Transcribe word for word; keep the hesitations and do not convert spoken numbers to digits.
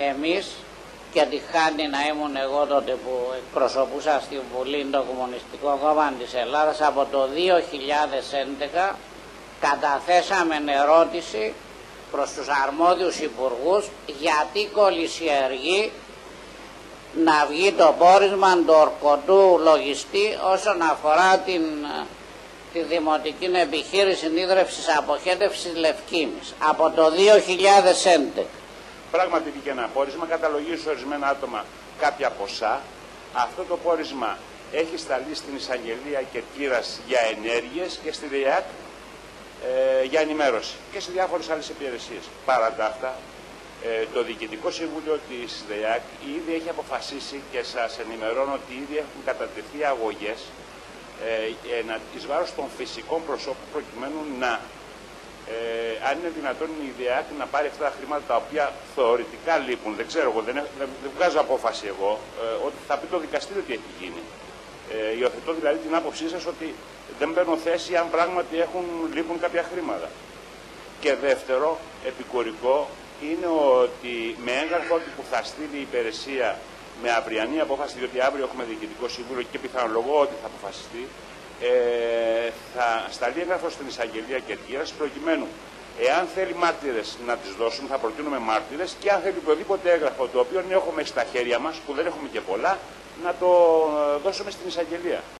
εμείς, και τυχάνει να ήμουν εγώ τότε που εκπροσωπούσα στη Βουλή το Κομμουνιστικό Κόμμα της Ελλάδας, από το δύο χιλιάδες έντεκα καταθέσαμε ερώτηση προς τους αρμόδιους υπουργούς γιατί κολυσιεργεί να βγει το πόρισμα του ορκωτού λογιστή όσον αφορά την, τη δημοτική επιχείρηση ίδρυυσης αποχέτευσης Λευκήμης από το δύο χιλιάδες έντεκα. Πράγματι βγήκε ένα πόρισμα, καταλογίζει ορισμένα άτομα κάποια ποσά. Αυτό το πόρισμα έχει σταλεί στην Εισαγγελία Κερκύρας για ενέργειες και στη ΔΕΙΑΚ ε, για ενημέρωση και σε διάφορες άλλες υπηρεσίες. Παρά τα αυτά, ε, το Διοικητικό Συμβούλιο της ΔΕΙΑΚ ήδη έχει αποφασίσει και σας ενημερώνω ότι ήδη έχουν κατατεθεί αγωγές ε, εις βάρος των φυσικών προσώπων προκειμένου να Ε, αν είναι δυνατόν η ΔΕΙΑΚ να πάρει αυτά τα χρήματα τα οποία θεωρητικά λείπουν, δεν ξέρω εγώ, δεν, δεν, δεν βγάζω απόφαση εγώ, ε, ότι θα πει το δικαστήριο τι έχει γίνει. Ε, υιοθετώ δηλαδή την άποψή σας ότι δεν παίρνω θέση αν πράγματι έχουν, λείπουν κάποια χρήματα. Και δεύτερο, επικουρικό, είναι ότι με έγγραφο που θα στείλει η υπηρεσία με αυριανή απόφαση, διότι αύριο έχουμε διοικητικό συμβούλιο και πιθανολογώ ότι θα αποφασιστεί, Ε, θα σταλεί έγγραφο στην Εισαγγελία Κερκύρας προκειμένου, εάν θέλει μάρτυρες να τις δώσουν, θα προτείνουμε μάρτυρες, και αν θέλει οποιοδήποτε έγγραφο το οποίο έχουμε στα χέρια μας, που δεν έχουμε και πολλά, να το δώσουμε στην Εισαγγελία.